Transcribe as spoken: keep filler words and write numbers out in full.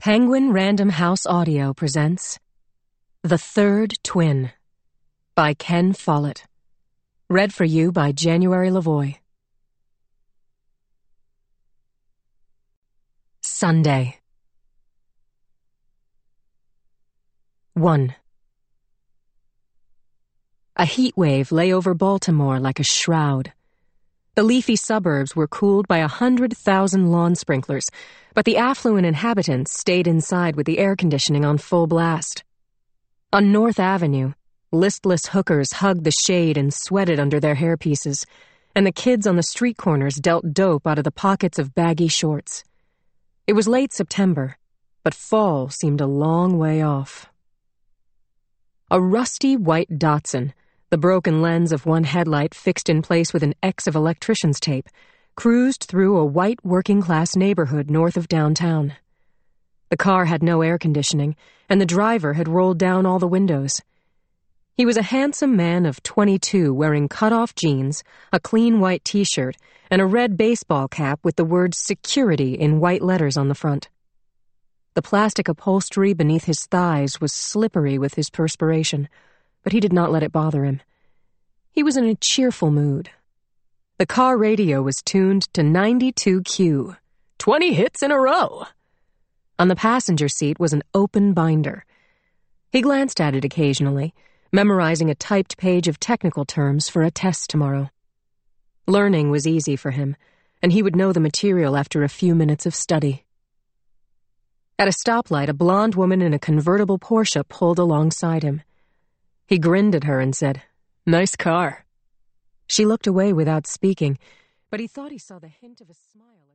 Penguin Random House Audio presents The Third Twin by Ken Follett. Read for you by January Lavoie. Sunday. one. A heat wave lay over Baltimore like a shroud. The leafy suburbs were cooled by a hundred thousand lawn sprinklers, but the affluent inhabitants stayed inside with the air conditioning on full blast. On North Avenue, listless hookers hugged the shade and sweated under their hairpieces, and the kids on the street corners dealt dope out of the pockets of baggy shorts. It was late September, but fall seemed a long way off. A rusty white Datsun, the broken lens of one headlight fixed in place with an X of electrician's tape, cruised through a white working-class neighborhood north of downtown. The car had no air conditioning, and the driver had rolled down all the windows. He was a handsome man of twenty-two wearing cut-off jeans, a clean white t-shirt, and a red baseball cap with the word security in white letters on the front. The plastic upholstery beneath his thighs was slippery with his perspiration, but he did not let it bother him. He was in a cheerful mood. The car radio was tuned to ninety-two Q. Twenty hits in a row! On the passenger seat was an open binder. He glanced at it occasionally, memorizing a typed page of technical terms for a test tomorrow. Learning was easy for him, and he would know the material after a few minutes of study. At a stoplight, a blonde woman in a convertible Porsche pulled alongside him. He grinned at her and said, "Nice car." She looked away without speaking, but he thought he saw the hint of a smile.